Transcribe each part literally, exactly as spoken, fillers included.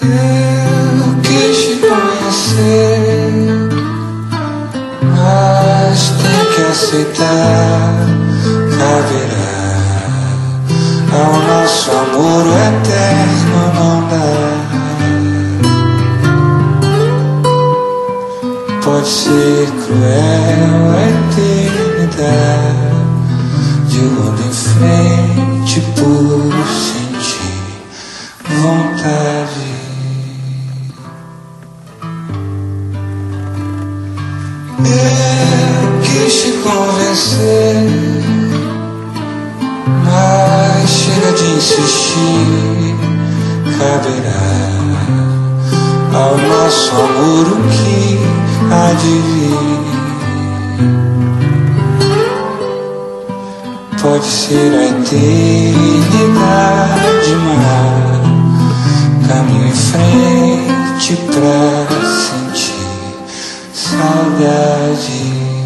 Eu quis te conhecer, mas tem que aceitar. Caberá ao nosso amor o eterno não dá. Pode ser cruel a eternidade, eu ando em frente por sentir vontade. Eu quis te convencer, mas chega de insistir. Caberá ao nosso amor o que há de vir. Pode ser a eternidade, mas caminho em frente pra sentir saudade.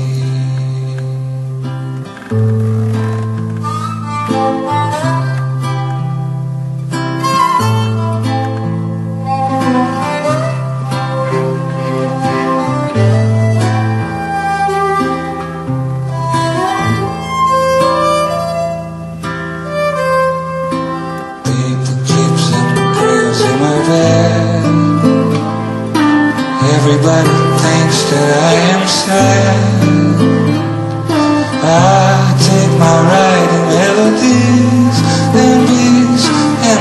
Everybody thinks that I am sad. I take my ride in melodies and beats and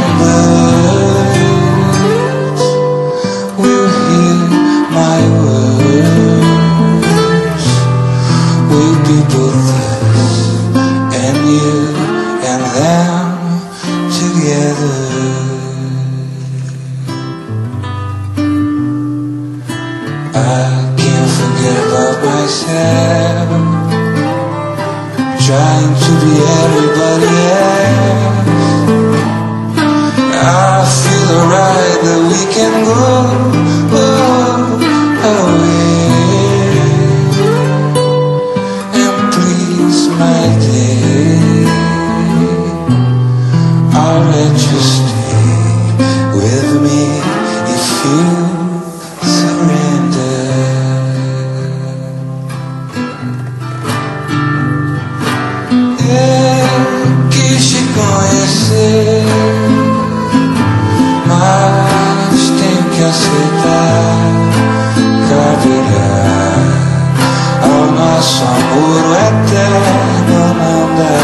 birds will hear my words. We'll be both us and you and them together. I can't forget about myself, trying to be everybody else. I feel alright that we can go oh, away. And please, my dear, I'll let you stay with me if you surrender. Eu quis te conhecer, mas tenho que aceitar. Caberá ao nosso amor o eterno não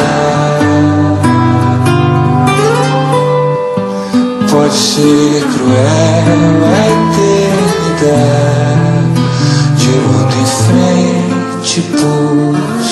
dá. Pode ser cruel a eternidade, eu ando em frente por